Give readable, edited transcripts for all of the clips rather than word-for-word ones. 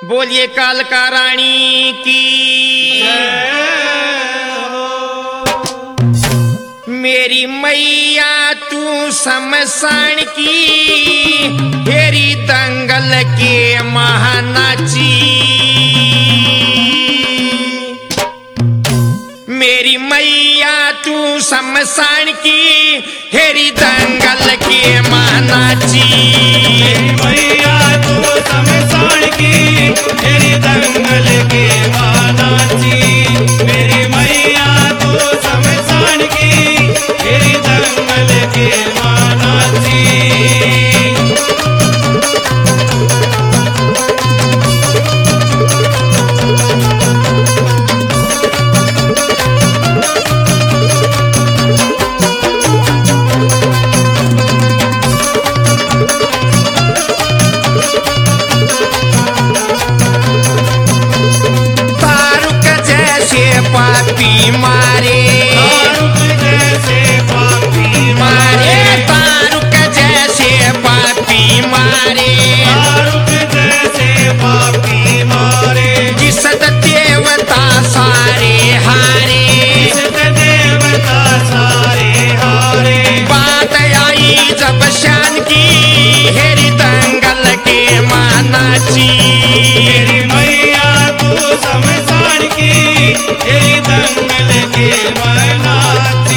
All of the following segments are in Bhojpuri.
बोलिए कालका रानी की। मेरी मैया तू शमशान की, हेरी दंगल के महानाची। मेरी मैया तू शमशान की, हेरी दंगल के महानाची। मैया तू शमशान की, हेरी दंगल के महानाची। मेरी मैया तू शमशान की, हेरी दंगल के महानाची। पापी मारे तारुक जैसे पापी मारे, तारुक जैसे पापी मारे, तारुक जैसे पापी मारे। जिस देवता सारे हारे, जिस देवता सारे हारे। बात आई जब शान की, हेरी दंगल के महानाची। मेरी मैया तू शमशान की, हेरी दंगल के महानाची।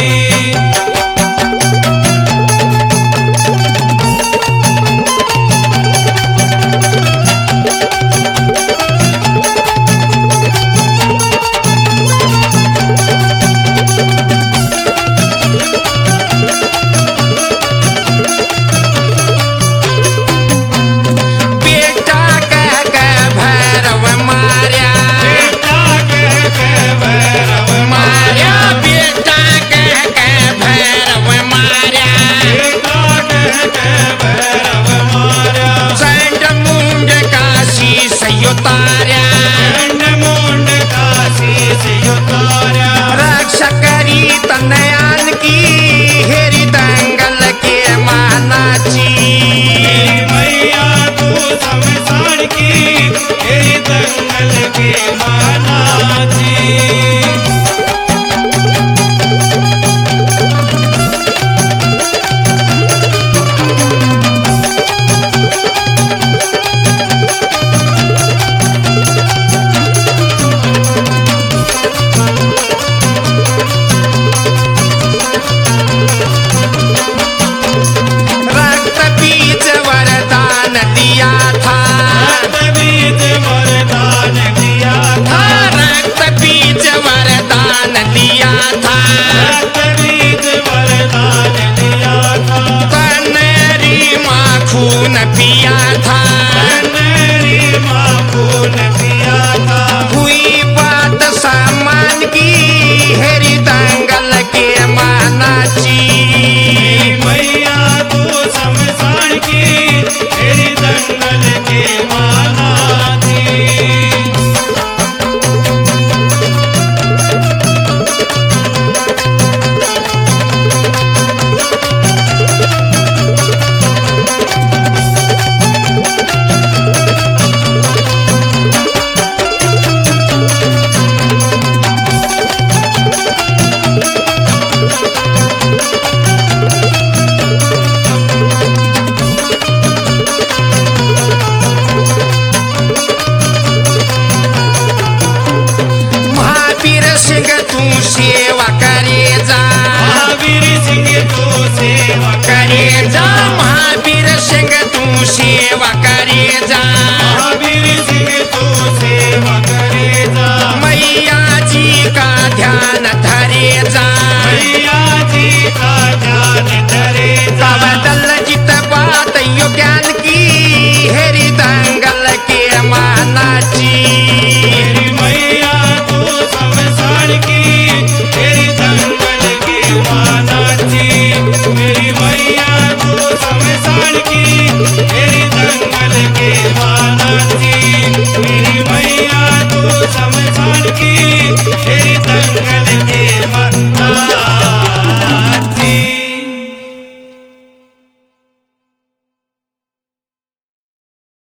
रक्षा करी तनयान की, हेरी दंगल के महानाची। मैया तू शमशान की, हेरी दंगल के महानाची। दिया था रक्त बीज वरदान दिया था। रक्त बीज वरदान दिया था। रक्त बीज वरदान दिया था। कन्हरी माँ खून पिया था। कन्हरी माँ खून पिया था। हुई बात सामान की, हेरी दंगल के महानाची। मैया तू शमशान की, हेरी दंगल के महानाची। तू सेवा करे जा, महावीर सिंह तू सेवा करे जा। महावीर सिंह तू सेवा करे जा। महावीर सिंह तू सेवा करे जा। मैया जी का ध्यान धरे जा। मैया जी का ध्यान धरे जा।